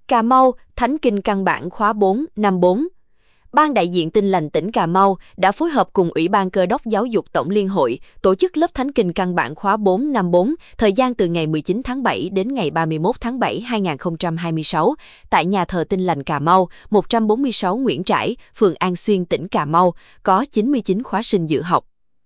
Cà Mau, Thánh Kinh căn bản khóa 4, năm 4. Ban đại diện Tin lành tỉnh Cà Mau đã phối hợp cùng Ủy ban Cơ đốc Giáo dục Tổng Liên hội tổ chức lớp Thánh Kinh căn bản khóa 4 năm 4, thời gian từ ngày 19 tháng 7 đến ngày 31 tháng 7 2026, tại nhà thờ Tin lành Cà Mau, 146 Nguyễn Trãi, phường An Xuyên, tỉnh Cà Mau, có 99 khóa sinh dự học.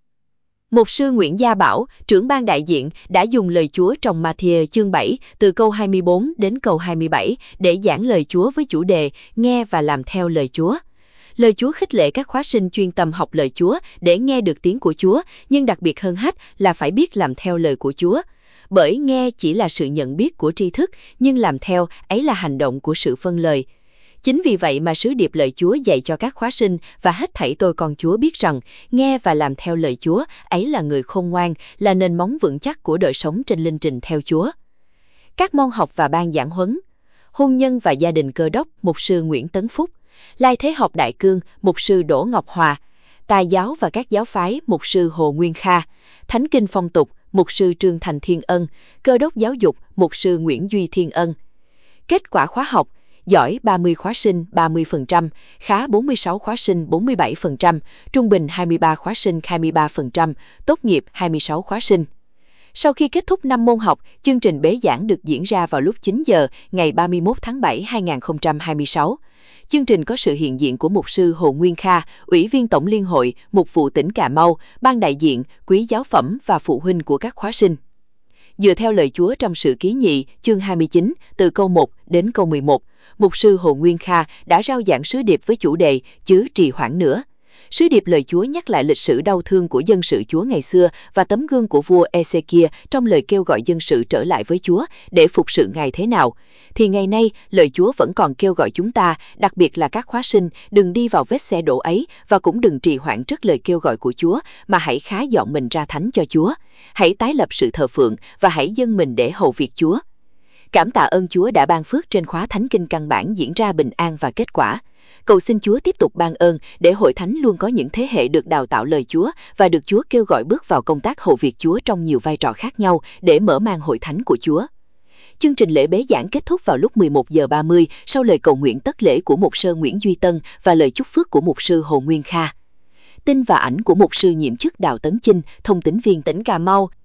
Mục sư Nguyễn Gia Bảo, trưởng ban đại diện, đã dùng lời Chúa trong Ma-thi-ơ chương 7, từ câu 24 đến câu 27, để giảng lời Chúa với chủ đề Nghe và làm theo lời Chúa. Lời Chúa khích lệ các khóa sinh chuyên tâm học lời Chúa để nghe được tiếng của Chúa, nhưng đặc biệt hơn hết là phải biết làm theo lời của Chúa. Bởi nghe chỉ là sự nhận biết của tri thức, nhưng làm theo ấy là hành động của sự vâng lời. Chính vì vậy mà sứ điệp lời Chúa dạy cho các khóa sinh và hết thảy tôi con Chúa biết rằng, nghe và làm theo lời Chúa, ấy là người khôn ngoan, là nền móng vững chắc của đời sống trên linh trình theo Chúa. Các môn học và ban giảng huấn: hôn nhân và gia đình Cơ đốc, mục sư Nguyễn Tấn Phúc; lai thế học đại cương, mục sư Đỗ Ngọc Hòa; tài giáo và các giáo phái, mục sư Hồ Nguyên Kha; thánh kinh phong tục, mục sư Trương Thành Thiên Ân; Cơ đốc giáo dục, mục sư Nguyễn Duy Thiên Ân. Kết quả khóa học: giỏi 30 khóa sinh 30%, khá 46 khóa sinh 47%, trung bình 23 khóa sinh 23%, tốt nghiệp 26 khóa sinh. Sau khi kết thúc 5 môn học, chương trình bế giảng được diễn ra vào lúc 9 giờ ngày 31 tháng 7 2026. Chương trình có sự hiện diện của mục sư Hồ Nguyên Kha, Ủy viên Tổng Liên hội, Mục vụ tỉnh Cà Mau, ban đại diện, quý giáo phẩm và phụ huynh của các khóa sinh. Dựa theo lời Chúa trong Sử Ký Nhì, chương 29, từ câu 1 đến câu 11, mục sư Hồ Nguyên Kha đã rao giảng sứ điệp với chủ đề Chớ trì hoãn nữa. Sứ điệp lời Chúa nhắc lại lịch sử đau thương của dân sự Chúa ngày xưa và tấm gương của vua Ê-xê-kia trong lời kêu gọi dân sự trở lại với Chúa để phục sự Ngài thế nào. Thì ngày nay, lời Chúa vẫn còn kêu gọi chúng ta, đặc biệt là các khóa sinh, đừng đi vào vết xe đổ ấy và cũng đừng trì hoãn trước lời kêu gọi của Chúa, mà hãy khá dọn mình ra thánh cho Chúa. Hãy tái lập sự thờ phượng và hãy dâng mình để hầu việc Chúa. Cảm tạ ơn Chúa đã ban phước trên khóa Thánh Kinh căn bản diễn ra bình an và kết quả. Cầu xin Chúa tiếp tục ban ơn để hội thánh luôn có những thế hệ được đào tạo lời Chúa và được Chúa kêu gọi bước vào công tác hầu việc Chúa trong nhiều vai trò khác nhau để mở mang hội thánh của Chúa. Chương trình lễ bế giảng kết thúc vào lúc 11 giờ 30 sau lời cầu nguyện tất lễ của mục sư Nguyễn Duy Tân và lời chúc phước của mục sư Hồ Nguyên Kha. Tin và ảnh của mục sư nhiệm chức Đào Tấn Chinh, thông tín viên tỉnh Cà Mau.